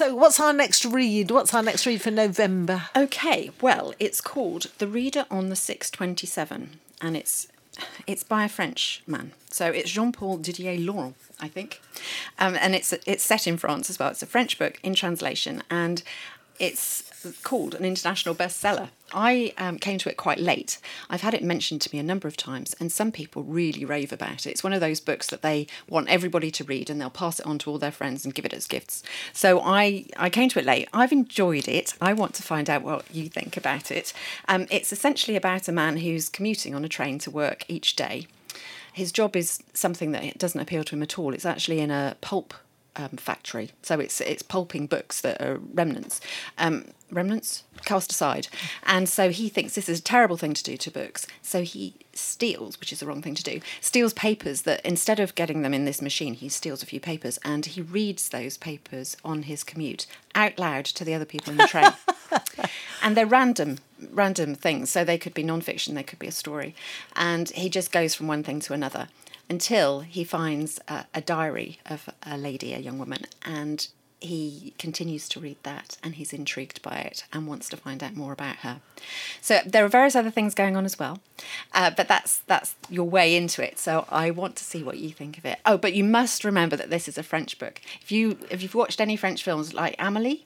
So what's our next read? What's our next read for November? Okay, well, it's called The Reader on the 627, and it's by a French man. So it's Jean-Paul Didier Laurent, I think. And it's set in France as well. It's a French book in translation, and it's called an international bestseller. I came to it quite late. I've had it mentioned to me a number of times, and some people really rave about it. It's one of those books that they want everybody to read, and they'll pass it on to all their friends and give it as gifts. So I came to it late. I've enjoyed it. I want to find out what you think about it. It's essentially about a man who's commuting on a train to work each day. His job is something that doesn't appeal to him at all. It's actually in a pulp factory. So it's pulping books that are remnants cast aside. And so he thinks this is a terrible thing to do to books. So he steals, which is the wrong thing to do, steals papers that instead of getting them in this machine, he steals a few papers and he reads those papers on his commute out loud to the other people in the train. And they're random things. So they could be non-fiction, they could be a story. And he just goes from one thing to another until he finds a diary of a lady, a young woman, and he continues to read that, and he's intrigued by it and wants to find out more about her. So there are various other things going on as well, but that's your way into it. So I want to see what you think of it. Oh, but you must remember that this is a French book. If you've watched any French films like Amélie,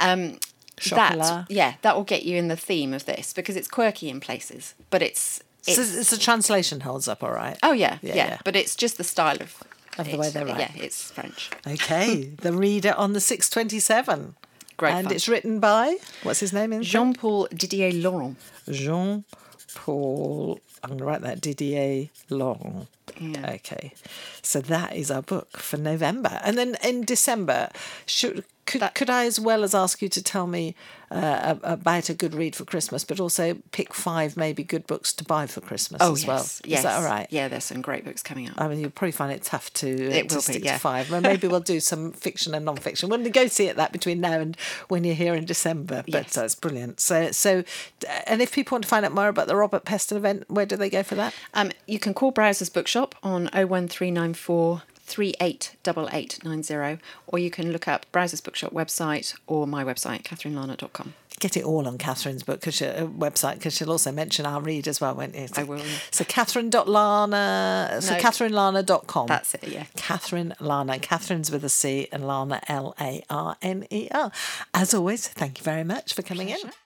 that will get you in the theme of this, because it's quirky in places, but it's the translation holds up all right. Oh, yeah. But it's just the style of the way they write. Yeah, it's French. Okay, The Reader on the 627. Great and fun. It's written by, what's his name? Jean-Paul Didier Laurent. Jean-Paul, I'm going to write that, Didier Laurent. Yeah. Okay, so that is our book for November. And then in December, could I as well as ask you to tell me about a good read for Christmas, but also pick 5 maybe good books to buy for Christmas as well? Yes. Is that all right? Yeah, there's some great books coming up. I mean, you'll probably find it tough to stick to 5. Well, maybe we'll do some fiction and non-fiction. We'll negotiate that between now and when you're here in December. But it's brilliant. So, and if people want to find out more about the Robert Peston event, where do they go for that? You can call Browser's Bookshop on 01394 388890, or you can look up Browser's Bookshop website or my website, catherinelarner.com. Get it all on Catherine's website, because she'll also mention our read as well, won't you? I will. So Catherine.Larner, so catherinelarner.com. That's it, yeah. Catherine Larner. Catherine's with a C and Larner, Larner. As always, thank you very much for coming in.